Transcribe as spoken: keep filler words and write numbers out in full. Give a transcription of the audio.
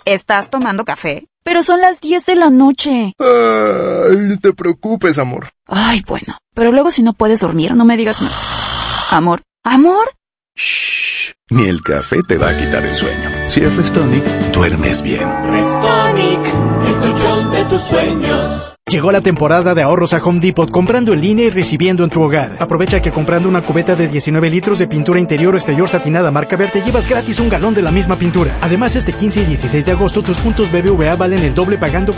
¿Estás tomando café? Pero son las diez de la noche. Ay, no te preocupes, amor. Ay, bueno. Pero luego si no puedes dormir, no me digas nada. Amor, amor. Shh. Ni el café te va a quitar el sueño. Si es Restonic, duermes bien. Restonic, el colchón de tus sueños. Llegó la temporada de ahorros a Home Depot, comprando en línea y recibiendo en tu hogar. Aprovecha que comprando una cubeta de diecinueve litros de pintura interior o exterior satinada marca Verde, llevas gratis un galón de la misma pintura. Además, este quince y dieciséis de agosto, tus puntos B B V A valen el doble pagando